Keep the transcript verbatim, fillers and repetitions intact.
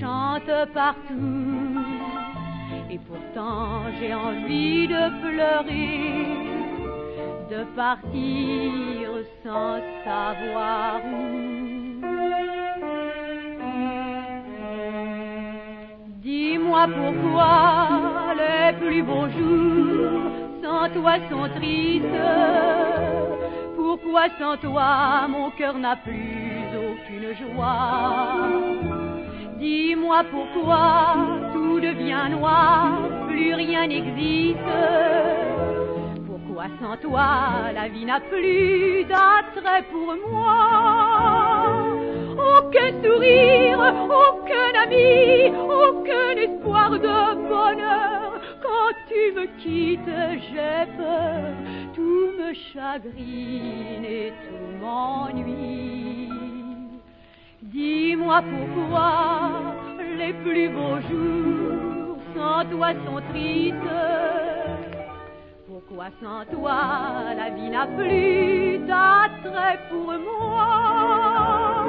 chante partout. Et pourtant j'ai envie de pleurer, de partir sans savoir où. Dis-moi pourquoi les plus beaux jours sans toi sont tristes. Pourquoi sans toi mon cœur n'a plus aucune joie. Dis-moi pourquoi tout devient noir, plus rien n'existe. Pourquoi sans toi la vie n'a plus d'attrait pour moi. Aucun sourire, aucun ami, aucun espoir de bonheur. Quand tu me quittes, j'ai peur, tout me chagrine et tout m'ennuie. Dis-moi pourquoi les plus beaux jours sans toi sont tristes. Pourquoi sans toi la vie n'a plus d'attrait pour moi.